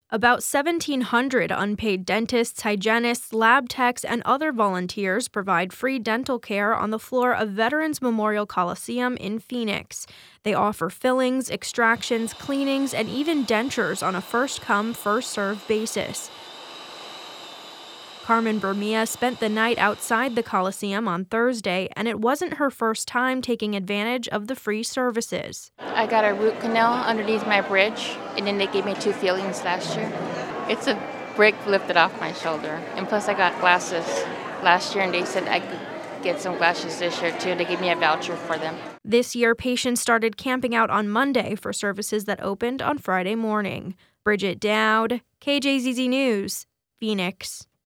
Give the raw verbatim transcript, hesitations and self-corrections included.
About seventeen hundred unpaid dentists, hygienists, lab techs, and other volunteers provide free dental care on the floor of Veterans Memorial Coliseum in Phoenix. They offer fillings, extractions, cleanings, and even dentures on a first-come, first-served basis. Carmen Bermia spent the night outside the Coliseum on Thursday, and it wasn't her first time taking advantage of the free services. I got a root canal underneath my bridge, and then they gave me two fillings last year. It's a brick lifted off my shoulder, and plus I got glasses last year, and they said I could get some glasses this year too. They gave me a voucher for them. This year, patients started camping out on Monday for services that opened on Friday morning. Bridget Dowd, K J Z Z News, Phoenix.